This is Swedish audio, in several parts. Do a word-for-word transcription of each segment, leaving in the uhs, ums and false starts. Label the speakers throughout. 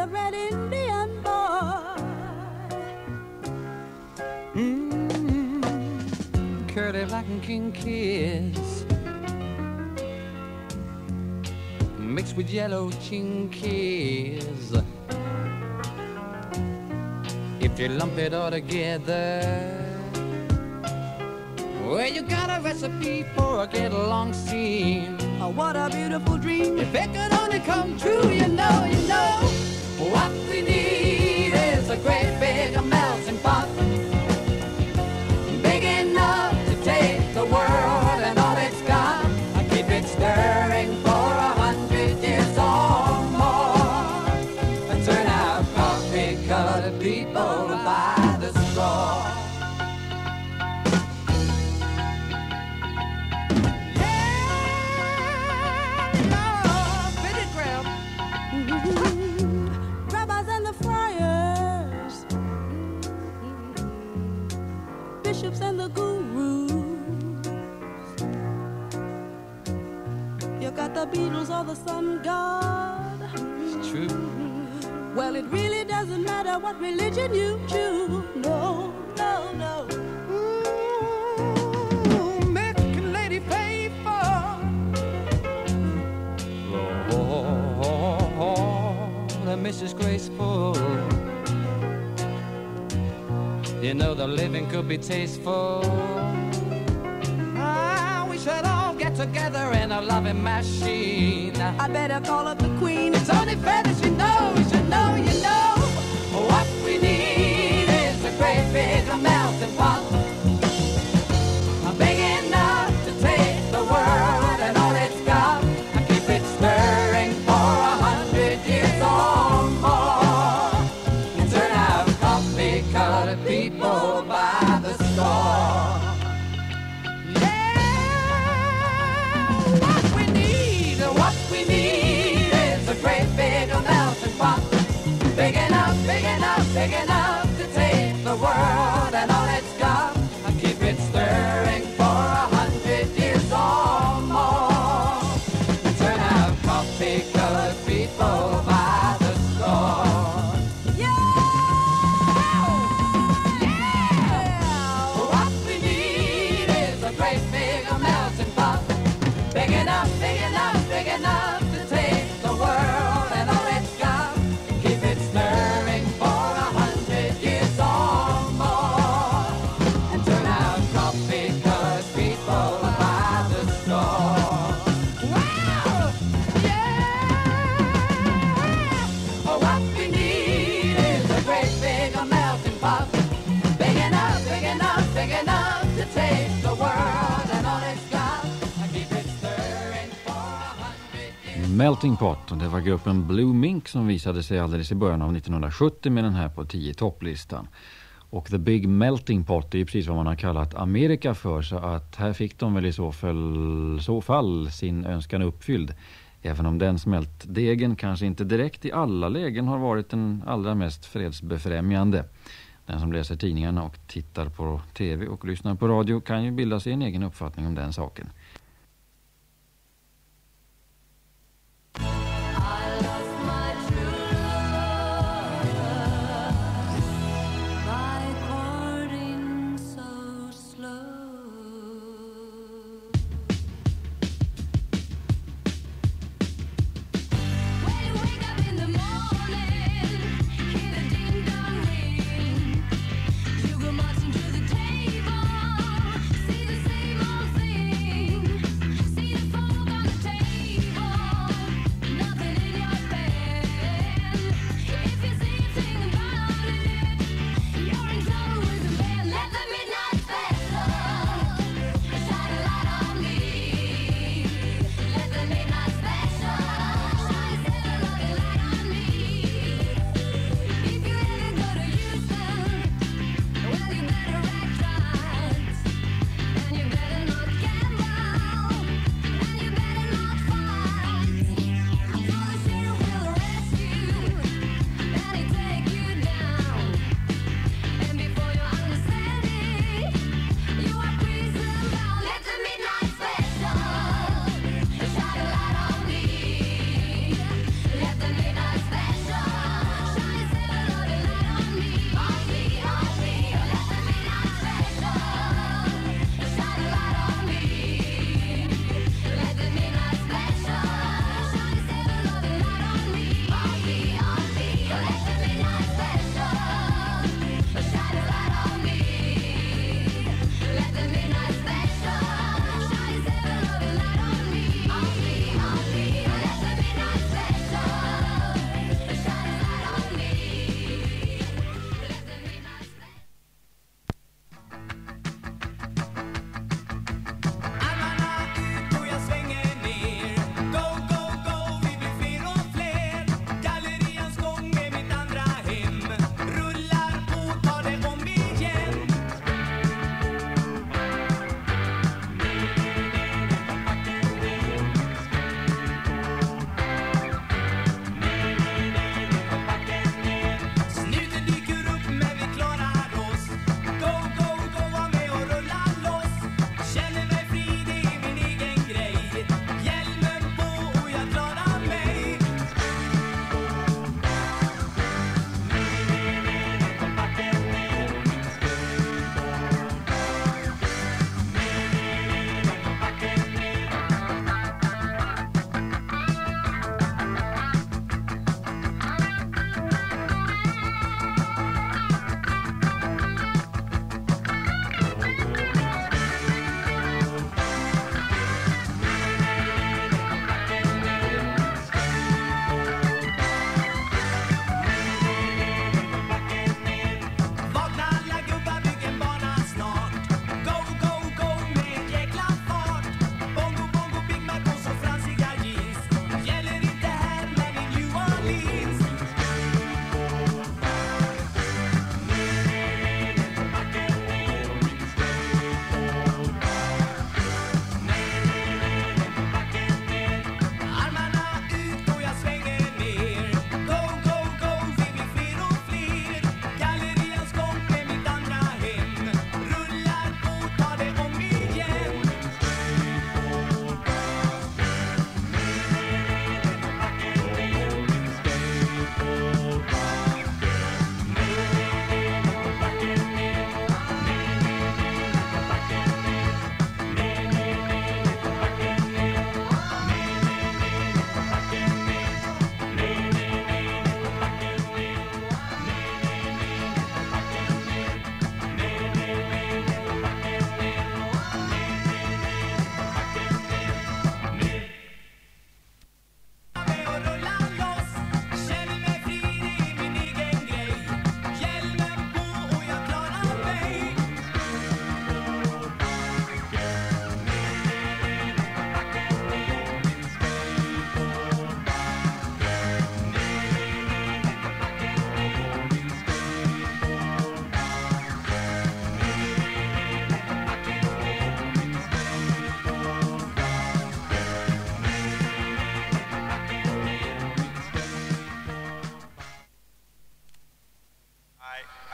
Speaker 1: red Indian boy.
Speaker 2: Mm-hmm. Curly like a king kiss, mixed with yellow chinkies. If you lump it all together, well, you got a recipe for a get-along scene.
Speaker 1: Oh, what a beautiful dream.
Speaker 2: If it could only come true, you know, you know, what we need is a great big melting pot, big enough to take the world and all it's got. I keep it stirring for a hundred years or more, and turn out coffee-colored people by the straw.
Speaker 1: Rabbis and the friars, bishops and the gurus. You got the Beatles or the sun god.
Speaker 2: It's true.
Speaker 1: Well, it really doesn't matter what religion you choose. No, no, no.
Speaker 2: Ooh, make a lady pay for Lord, Missus Graceful. You know the living could be tasteful. Ah, we should all get together in a loving machine.
Speaker 1: I better call up the queen.
Speaker 2: It's only fair that you know, you should know, you know. What we need is a great big melting pot, big enough to take the world and all it's got. I keep it stirring for a hundred years or more, and turn out coffee-colored people by the score. What we need, what we need is a great big melting pot, big enough, big enough, big enough to take the world and all it's got. I keep it stirring for a hundred years or more, and turn out coffee-colored people by the score.
Speaker 1: Yeah!
Speaker 2: Yeah! What we need is a great big melting pot, big enough, big enough, big enough to take the world and all it's got. Keep it stirring for a hundred years or more, and turn out coffee-colored people by the score. Wow! Yeah! What we need is a great big melting pot, big enough, big enough, big enough to take the world and all it's got. I keep it stirring for a hundred years.
Speaker 3: Melting Pot, och det var gruppen Blue Mink som visade sig alldeles i början av nittonhundrasjuttio med den här på tio topplistan. Och The Big Melting Pot är ju precis vad man har kallat Amerika för, så att här fick de väl i så fall, så fall sin önskan uppfylld. Även om den smältdegen kanske inte direkt i alla lägen har varit den allra mest fredsbefrämjande. Den som läser tidningarna och tittar på tv och lyssnar på radio kan ju bilda sig en egen uppfattning om den saken.
Speaker 4: You go marching to the table, see the same old thing.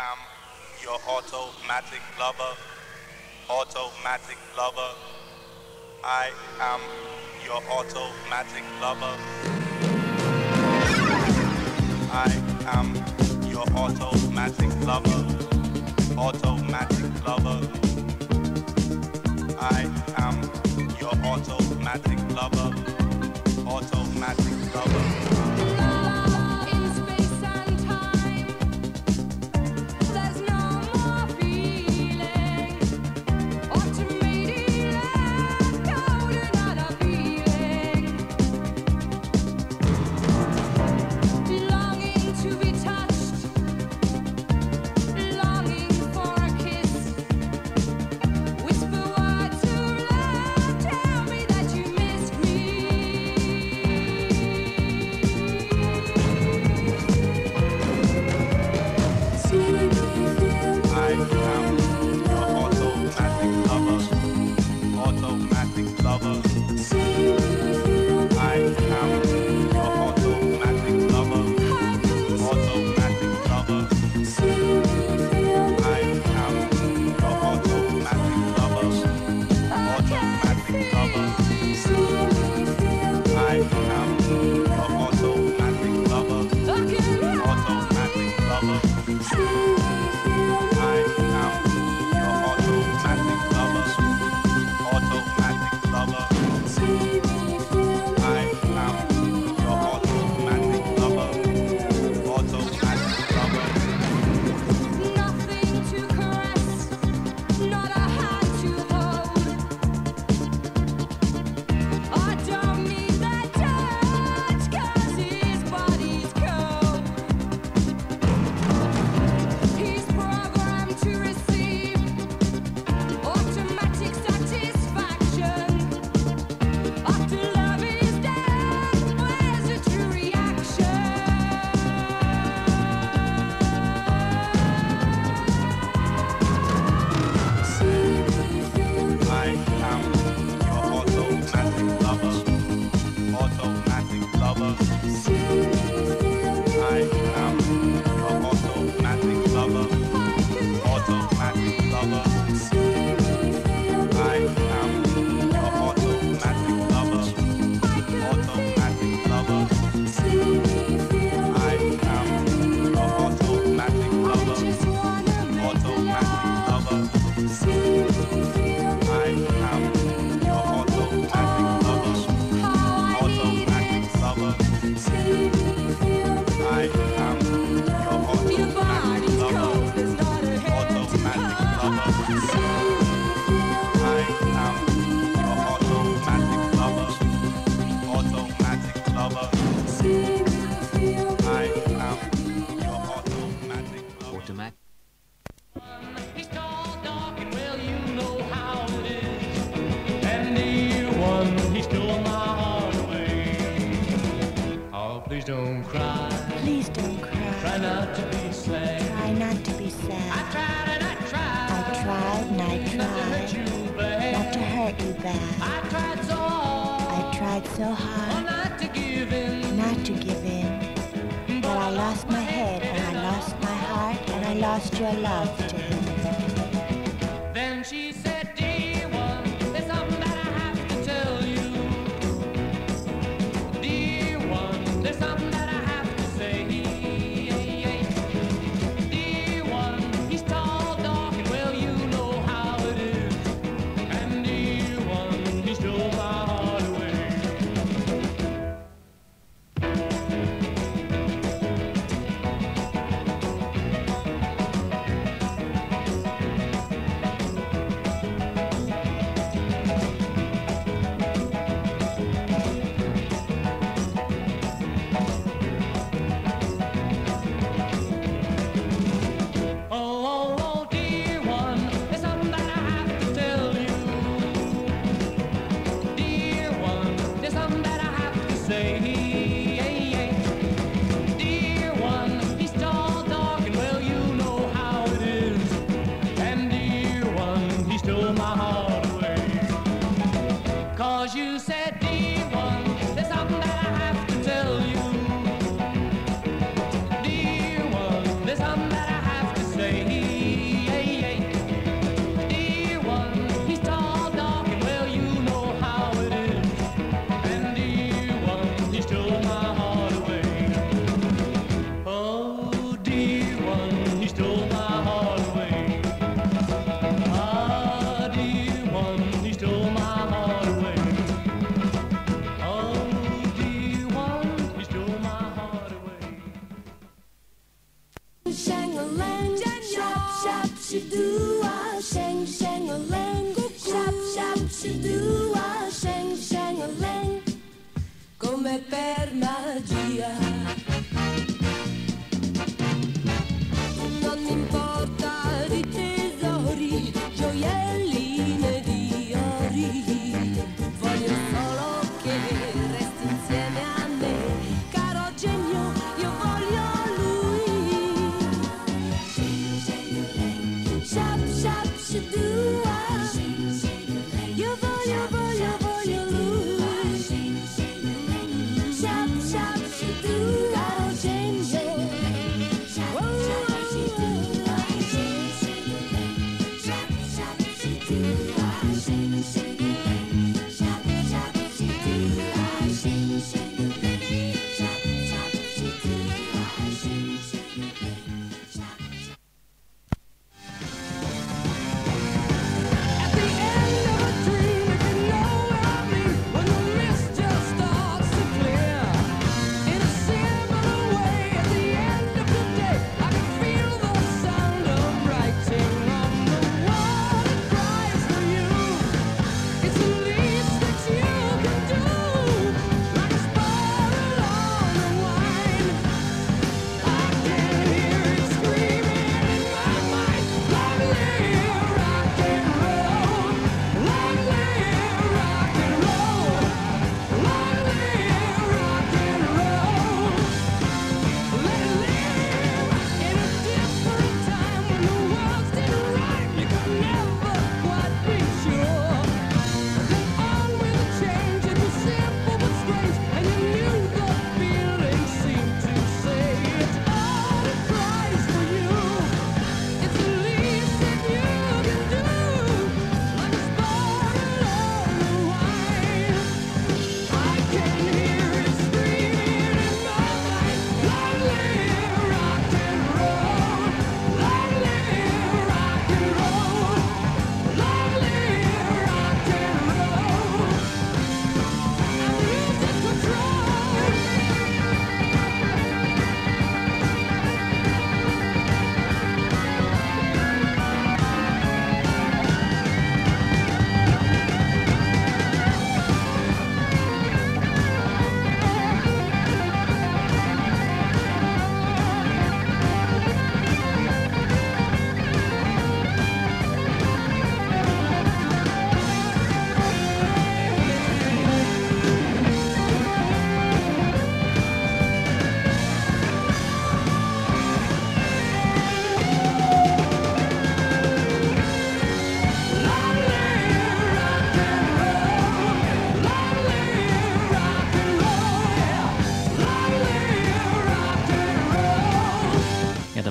Speaker 4: am your automatic lover, automatic lover. I am your automatic lover. I am your automatic lover, automatic lover. I am your automatic lover, automatic lover.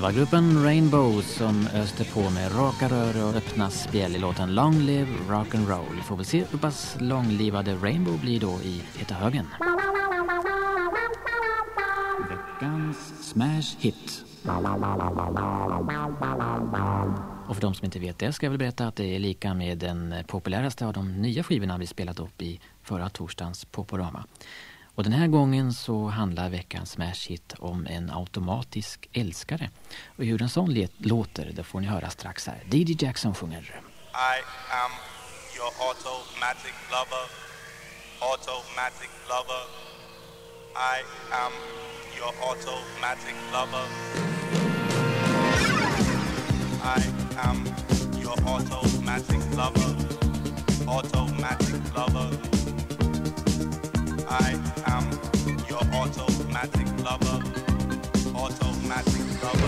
Speaker 5: var gruppen Rainbow som öste på med raka rör och öppna spjäll i låten Long Live Rock'n'Roll. Får väl se hur pass långlivade Rainbow blir då i Heta högen. Veckans Smash Hit. Och för de som inte vet det ska jag väl berätta att det är lika med den populäraste av de nya skivorna vi spelat upp i förra torsdagens Poporama. Och den här gången så handlar veckans Smash Hit om en automatisk älskare. Och hur en sån let låter, det får ni höra strax här. D D Jackson sjunger.
Speaker 4: I am your automatic lover, automatic lover. I am your automatic lover. I am your automatic lover, automatic lover. I am your automatic lover, automatic lover.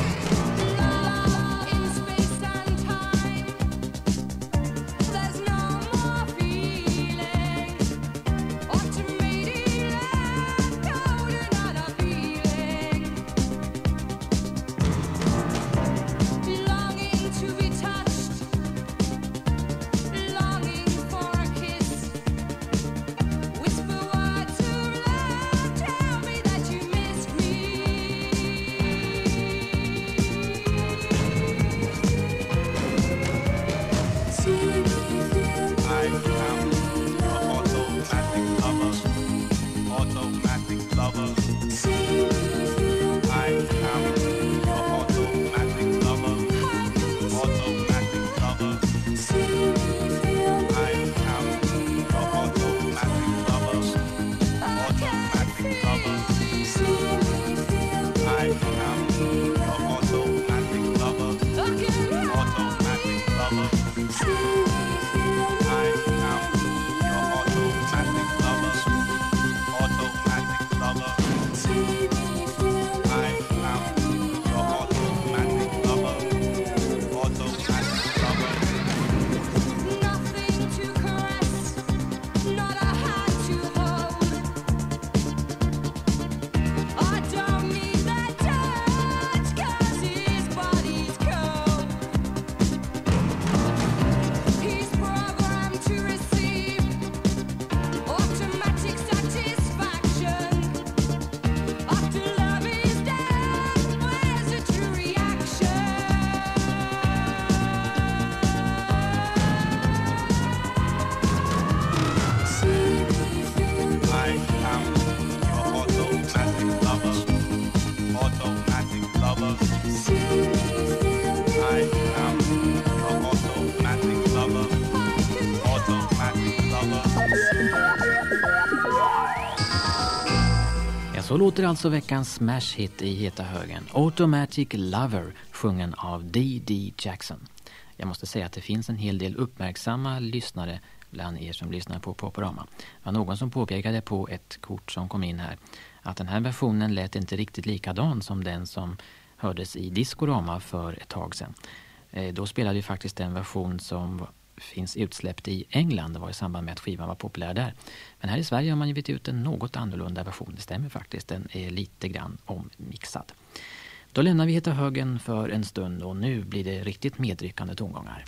Speaker 5: Så låter alltså veckans smash hit i Heta högen. Automatic Lover, sjungen av D D Jackson. Jag måste säga att det finns en hel del uppmärksamma lyssnare bland er som lyssnar på Poporama. Det var någon som påpekade på ett kort som kom in här att den här versionen lät inte riktigt likadan som den som hördes i Discorama för ett tag sedan. Då spelade vi faktiskt en version som finns utsläppt i England. Det var i samband med att skivan var populär där. Men här i Sverige har man givit ut en något annorlunda version. Det stämmer faktiskt. Den är lite grann ommixad. Då lämnar vi Heta högen för en stund och nu blir det riktigt medryckande tongångar.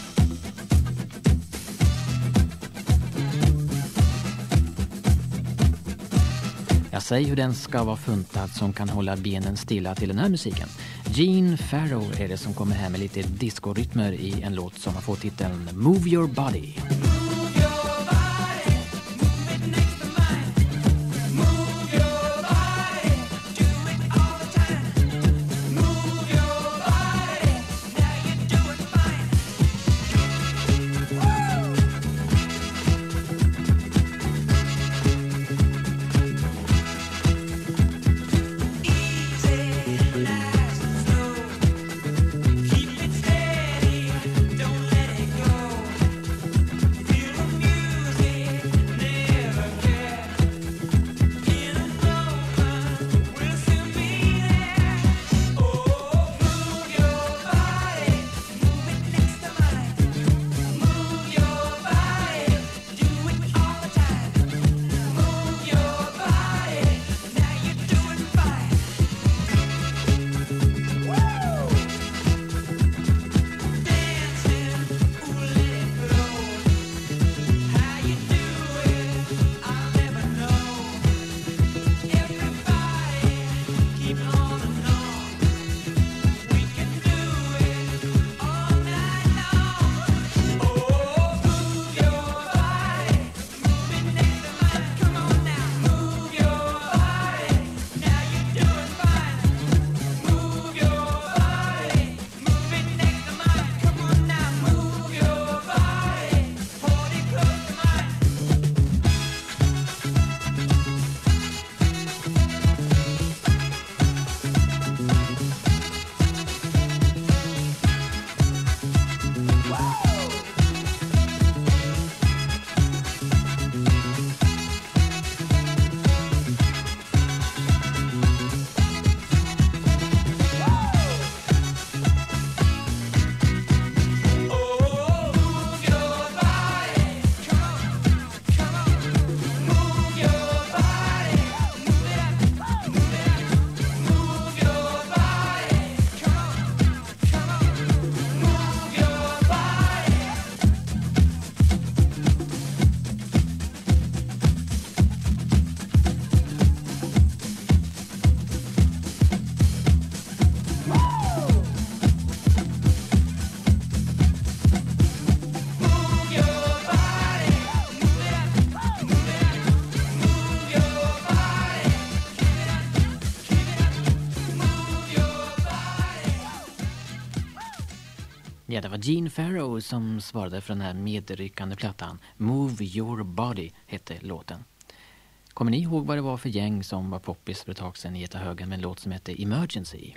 Speaker 5: Jag säger hur den ska vara funtad som kan hålla benen stilla till den här musiken. Gene Farrow är det som kommer här med lite discorytmer i en låt som har fått titeln Move Your Body. Ja, det var Gene Farrow som svarade för den här medryckande plattan. Move Your Body hette låten. Kommer ni ihåg vad det var för gäng som var poppis för ett tag sedan i Heta högen med en låt som hette Emergency?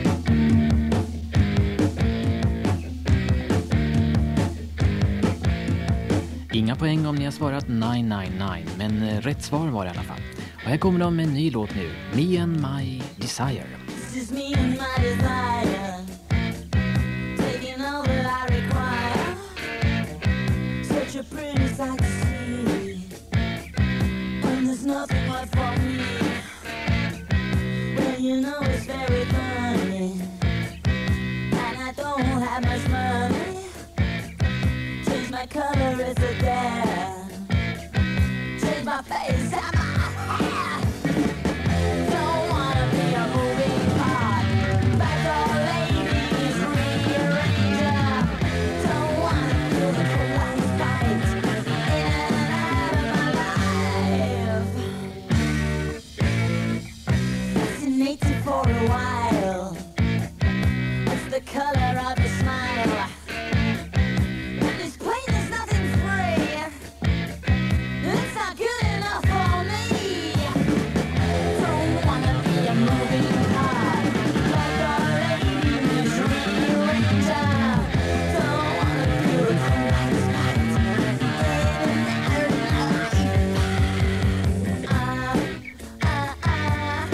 Speaker 5: Inga poäng om ni har svarat nio nio nio, men rätt svar var det i alla fall. Och här kommer de med en ny låt nu, Me and My Desire.
Speaker 6: This is me and my desire, taking all that I require. Such a pretty sight to see, when there's nothing left for me. Well, you know it's very funny, and I don't have much money. Change my color, it's a dare. Change my face, I'm for a while. It's the color of your smile. And it's plain there's nothing free. It's not good enough for me. Don't wanna be a moving part, like a lady's rearranger. Don't wanna feel a cool spot in our life. Ah, ah, ah.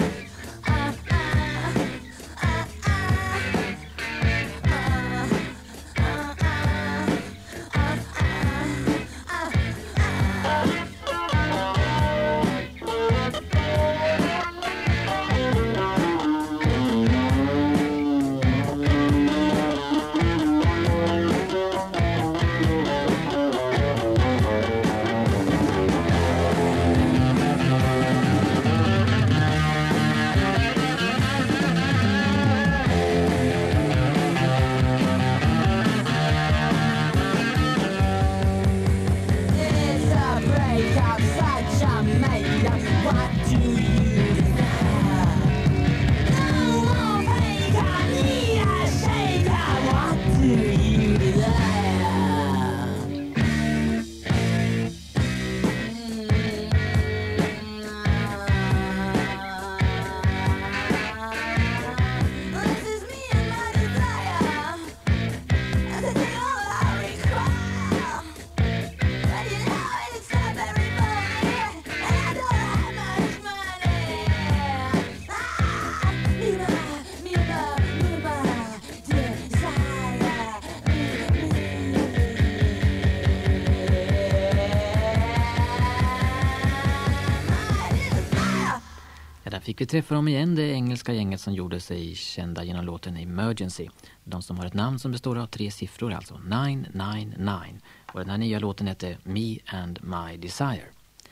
Speaker 5: Fick vi träffa dem igen, det engelska gänget som gjorde sig kända genom låten Emergency. De som har ett namn som består av tre siffror, alltså nio nio nio. Och den här nya låten heter Me and My Desire.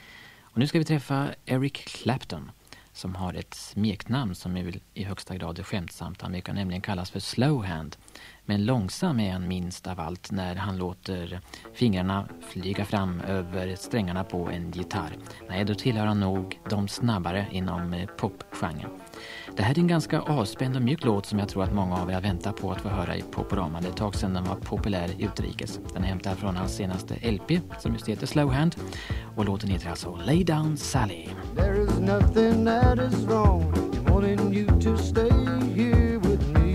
Speaker 5: Och nu ska vi träffa Eric Clapton som har ett smeknamn som är väl i högsta grad skämtsamt. Han brukar nämligen kallas för Slowhand. Men långsam är han minst av allt när han låter fingrarna flyga fram över strängarna på en gitarr. Nej, då tillhör han nog de snabbare inom popgenren. Det här är en ganska avspänd och mjuk låt som jag tror att många av er har väntat på att få höra i Poporama. Det är ett tag sedan den var populär utrikes. Den är hämtad från hans senaste L P som just heter Slowhand. Och låten heter alltså Lay Down Sally.
Speaker 7: There is nothing that is wrong in wanting you to stay here with me.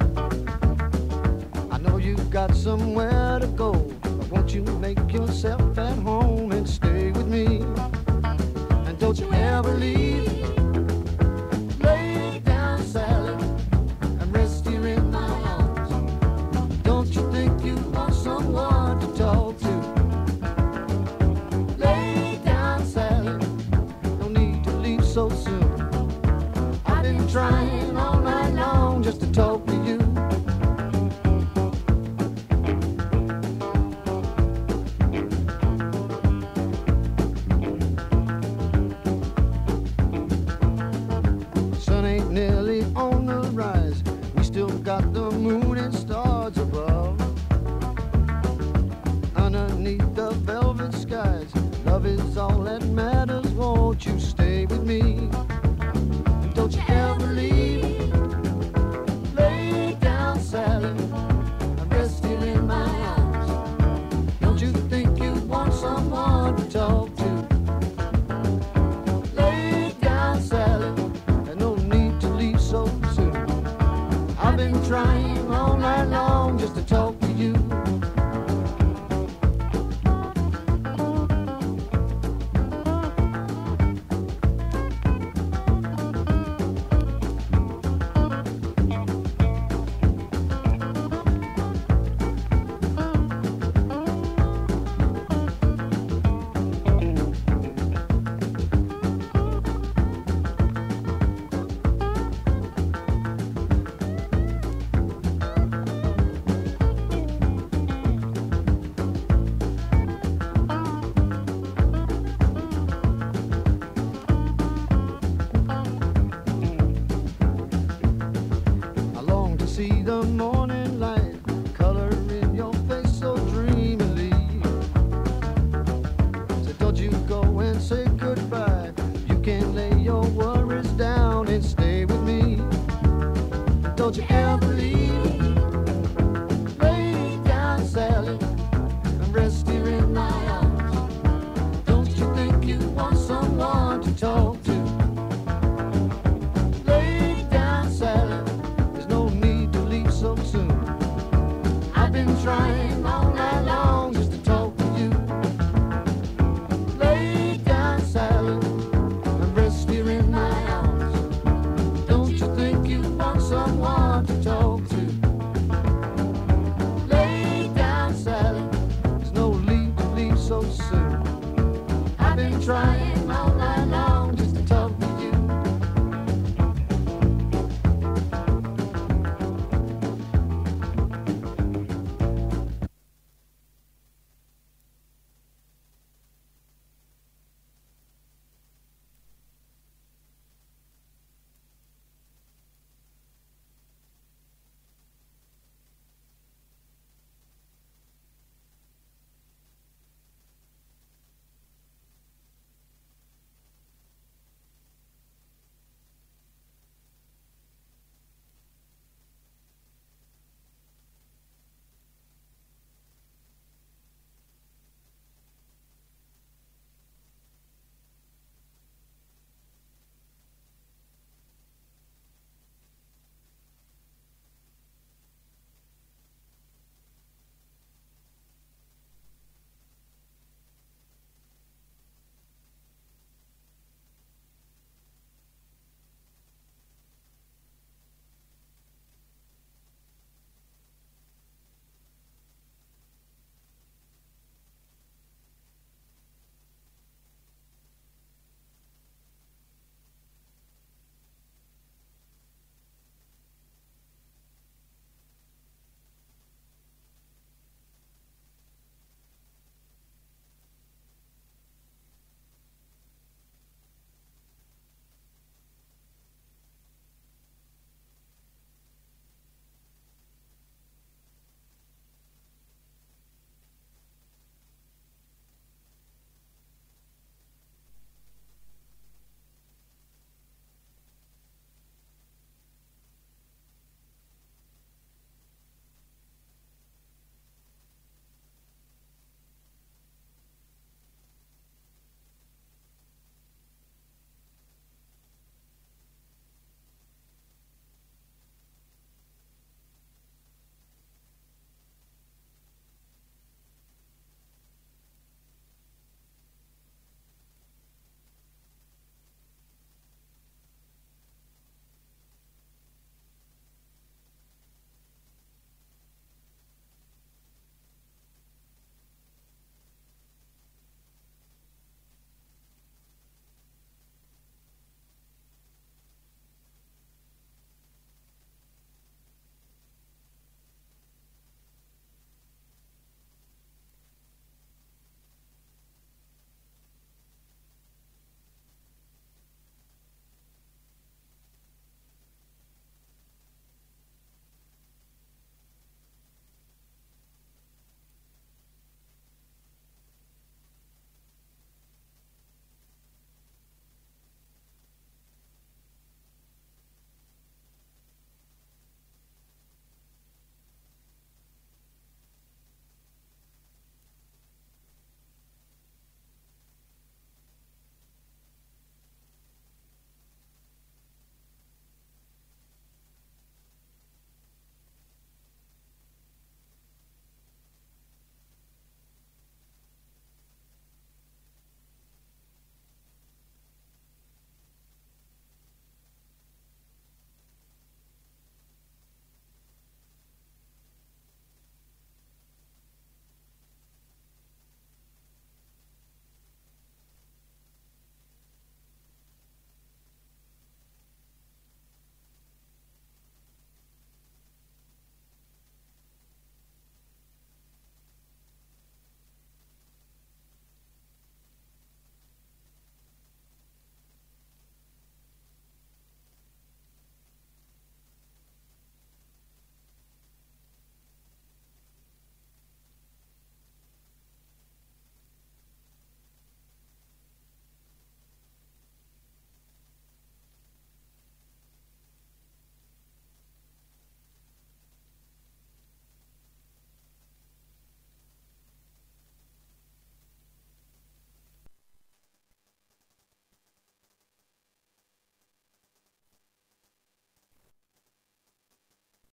Speaker 7: I know you've got somewhere to go, but won't you make yourself at home and stay with me? And don't you ever leave. Lay down, Sally, and rest here in my arms. Don't you think you want someone to talk to? Lay down, Sally, no need to leave so soon. I've been trying all night long just to talk to you. Got the moon and stars above. Underneath the velvet skies, love is all that matters. Won't you stay with me? Don't you ever leave. been trying all night long just to talk to you. See the morning light, color in your face so dreamily. So don't you go and say goodbye. You can lay your worries down and stay with me. Don't you ever